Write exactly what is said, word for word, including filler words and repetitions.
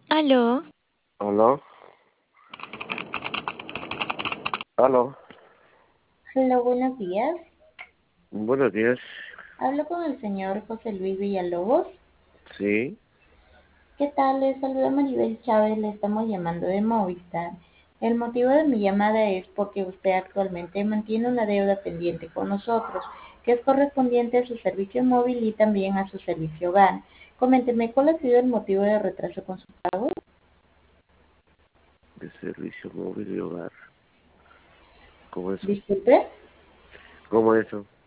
Aló, ¿Aló? ¿Aló? Hola, buenos días. Buenos días. Hablo con el señor José Luis Villalobos. Sí, ¿Qué tal? Les saluda Maribel Chávez, le estamos llamando de Movistar. El motivo de mi llamada es porque usted actualmente mantiene una deuda pendiente con nosotros, que es correspondiente a su servicio móvil y también a su servicio hogar. Coménteme, ¿cuál ha sido el motivo de retraso con su pago? de servicio móvil y hogar. ¿Cómo eso? Disculpe. ¿Cómo eso?